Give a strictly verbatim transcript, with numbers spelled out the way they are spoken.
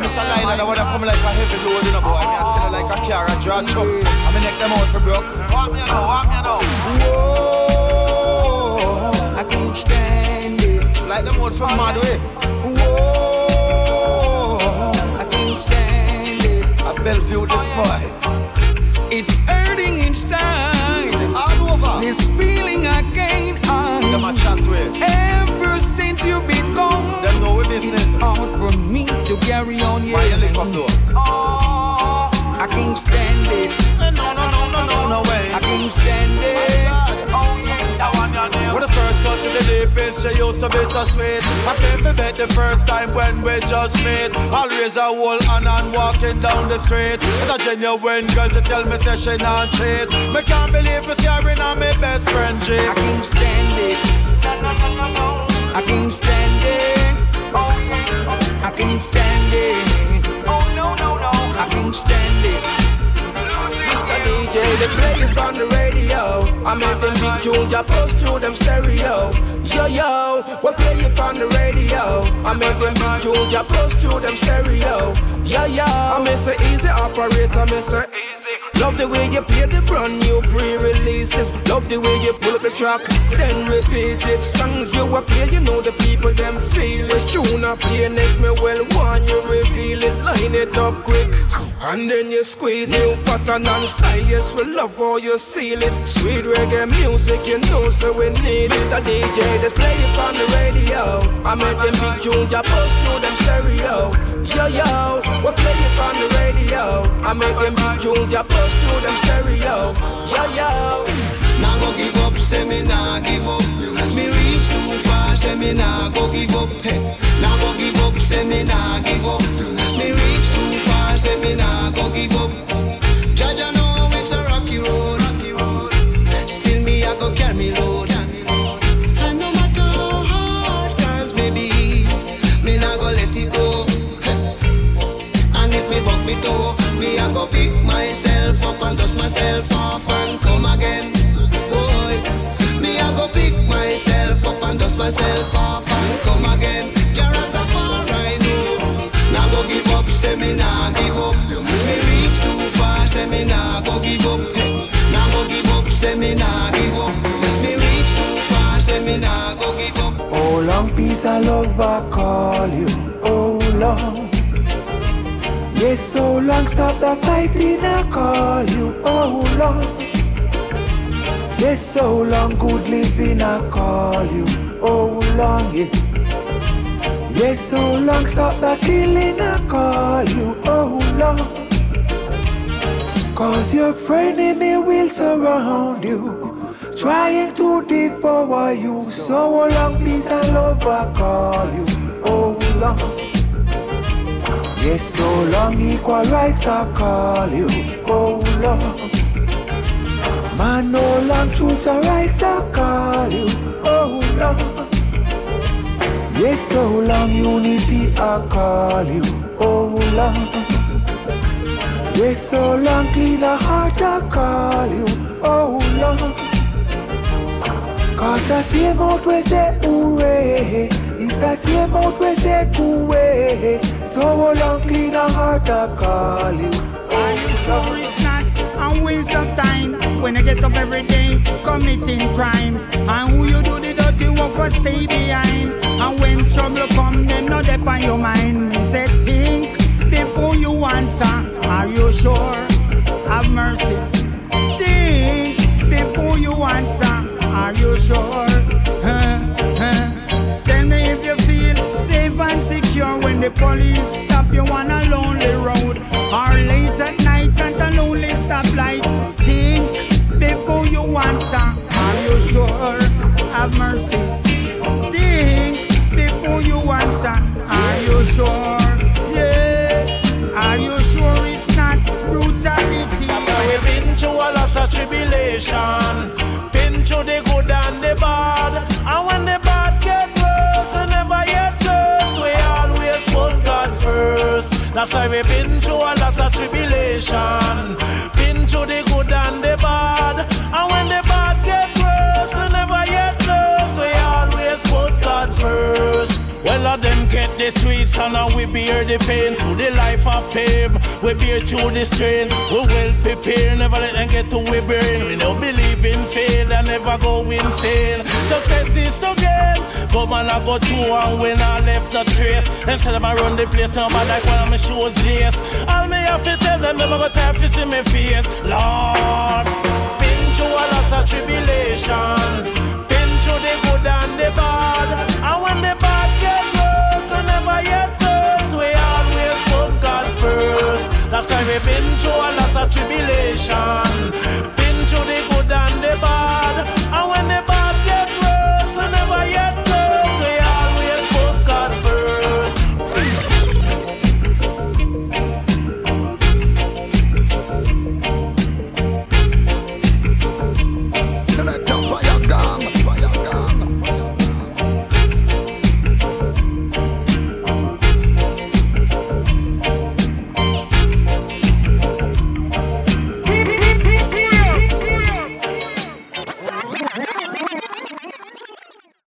Mister Liner, I wanna come like a heavy load, you know, boy. I tell you like a car, a draw truck. I'm gonna neck them out for broke. Walk me now, walk me now. Whoa, I can't stand it. Like them out from mad way. Whoa, I can't stand it. I Bellevue this boy. It's hurting inside. All over. This feeling I can't hide. Them a chat with. Ever since you've been gone, them know we business. It's hard for me to carry on. Yeah. Why you lick up door? Oh, I can't stand it. No, no, no, no, no, no way. I can't stand it. Oh yeah, that one your name. When the first got to the deep end, she used to be so sweet. I can't forget the first time when we just met. Always a whole hand and walking down the street. It's a genuine girl to tell me that she not cheat. Me can't believe it's hearing on my best friend G. I can't stand it. I can't stand it. Oh yeah. I can't stand it. Oh no no no. I can't stand it. Mister D J, they play it on the radio. I make them big tunes, I post through them stereo. Yo yo, we play it on the radio. I make them big tunes, I post through them stereo. Yo yo, I miss a easy operator, miss a easy. Love the way you play the brand new pre-releases. Love the way you pull up the track, then repeat it. Songs you a play, you know the people them feel it. Tune up play next, me well want you reveal it. Line it up quick, and then you squeeze it. Pattern and style, yes we love how you seal it. Sweet reggae music, you know so we need it. Mister D J, just play it on the radio. I make them big tunes, I post through them stereo. Yo yo, we play it on the radio. I make them big tunes, I post through them stereo. Yo yo. Now go give up, say me nah give up. Me reach too far, say me nah go give up. Now go give up, say me nah give up. Me reach too far, say me nah go give up. Judge I know it's a rocky road. Still me I go carry me load. And no matter how hard times may be, me nah go let it go. And if me buck me toe, me I go pick myself up and dust myself off and come again. Me I go pick myself up and dust myself off and come again. Jarastafari know. Now go give up, say me nah give up. Me reach too far, say me nah go give up. Now go give up, say me nah give up. Me reach too far, say me nah go give up. Oh long peace and love I call you. Oh long. Yes, so long stop the fighting I call you. Oh long. Yes, so long good living I call you. Oh long, yeah. Yes, so long stop the killing I call you. Oh long. Cause your friend in me will surround you, trying to devour you. So long peace and love I call you. Oh long. Yes, so long equal rights I call you. Oh long. Man, no long truths and rights I call you. Oh long. Yes, so long unity I call you. Oh long. Yes, so long clean a heart I call you. Oh long. Cause the same out we say hooray, it's the same out we say hooray. So long clean a heart I call you. Are you sure it's not a waste of time when you get up every day committing crime? And who you do the dirty work for stay behind? And when trouble come, then not dep on your mind. Me say think before you answer. Are you sure? Have mercy. Think before you answer. Are you sure? Huh? Huh? Tell me if you feel safe and secure when the police stop you on a lonely road, or late at night at a lonely stoplight. Think before you answer. Are you sure? Have mercy. Think before you answer. Are you sure? Yeah. Are you sure it's not brutality? That's why we've been through a lot of tribulation, been through the good and the bad. And when the bad get worse, we never yet worse. We always put God first. That's why we've been through a lot of tribulation, been through the good and the bad. And when the bad get worse, we never yet worse. We always put God first. Well, of them get the streets and now we bear the pain. Through the life of fame, we bear through the strain. We well prepared, never let them get to we brain. We don't believe in fail and never go insane. Success is to gain. Go man I go through and when I left the trace. Instead of I run the place, I'm like one of my shows lace. All me have to tell them, them I got time to see me face. Lord, been through a lot of tribulation. Been through the good and the bad. And when the bad get worse, I never yet worse. We always put God first. That's why we've been through a lot of tribulation.